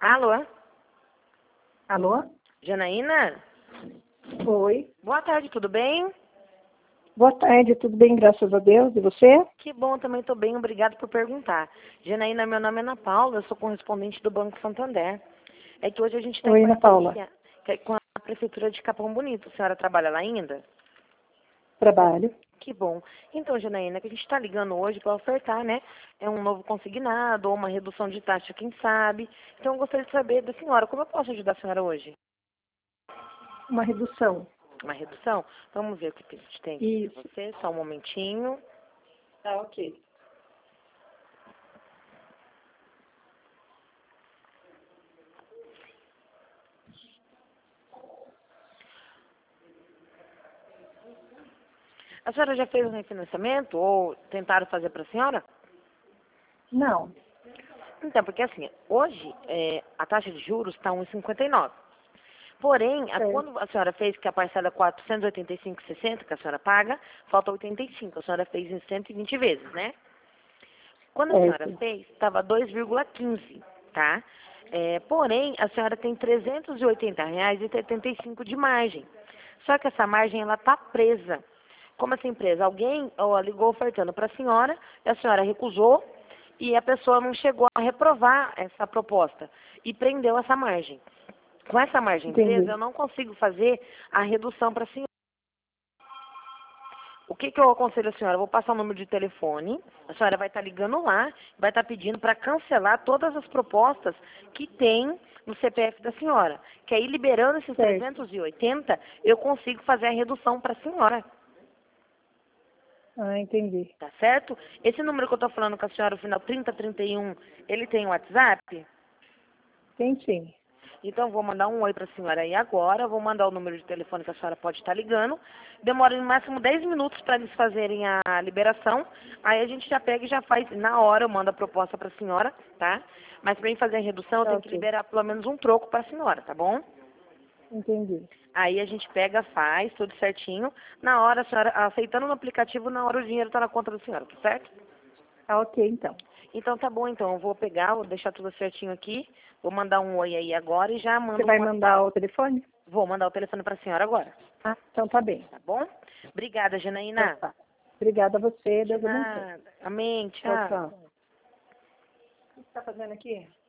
Alô? Alô? Janaína? Oi. Boa tarde, tudo bem? Boa tarde, tudo bem, graças a Deus. E você? Que bom, também estou bem, obrigado por perguntar. Janaína, meu nome é Ana Paula, eu sou correspondente do Banco Santander. É que hoje a gente está Oi, em Ana Paula. parceria com a Prefeitura de Capão Bonito. A senhora trabalha lá ainda? Trabalho. Que bom. Então, Janaína, que a gente está ligando hoje para ofertar, né? É um novo consignado ou uma redução de taxa, quem sabe. Então, eu gostaria de saber da senhora, como eu posso ajudar a senhora hoje? Uma redução. Uma redução? Vamos ver o que a gente tem aqui para Isso. você, só um momentinho. Tá, ok. A senhora já fez um refinanciamento ou tentaram fazer para a senhora? Não. Então, porque assim, hoje a taxa de juros está 1,59. Porém, Certo. quando a senhora fez que a parcela é 485,60 que a senhora paga, falta 85. A senhora fez em 120 vezes, né? Quando a senhora Certo. fez, estava 2,15, tá? Porém, a senhora tem R$ 380,75 de margem. Só que essa margem, ela está presa. Como essa empresa? Alguém ligou ofertando para a senhora recusou e a pessoa não chegou a reprovar essa proposta e prendeu essa margem. Com essa margem presa, Entendi. eu não consigo fazer a redução para a senhora. O que eu aconselho a senhora? Eu vou passar o número de telefone, a senhora vai estar ligando lá, vai estar pedindo para cancelar todas as propostas que tem no CPF da senhora. Que aí, liberando esses Certo. 380, eu consigo fazer a redução para a senhora. Ah, entendi. Tá certo? Esse número que eu estou falando com a senhora, o final 3031, ele tem WhatsApp? Tem sim. Então, vou mandar um oi para a senhora aí agora. Vou mandar o número de telefone que a senhora pode estar ligando. Demora no máximo 10 minutos para eles fazerem a liberação. Aí a gente já pega e já faz na hora. Eu mando a proposta para a senhora, tá? Mas para mim fazer a redução, eu Tá, tenho que ok. liberar pelo menos um troco para a senhora, tá bom? Entendi. Aí a gente pega, faz tudo certinho. Na hora, a senhora, aceitando no aplicativo, na hora o dinheiro está na conta da senhora, tá certo? Tá, ok, então. Então tá bom, então. Eu vou pegar, vou deixar tudo certinho aqui. Vou mandar um oi aí agora e já Você mando vai um WhatsApp. mandar o telefone? Vou mandar o telefone para a senhora agora, Ah, então tá bem. tá bom? Obrigada, Então Janaína. tá. Obrigada a você. De Deus abençoe. nada. Amém. Tchau, Tchau. tchau. O que você tá fazendo aqui?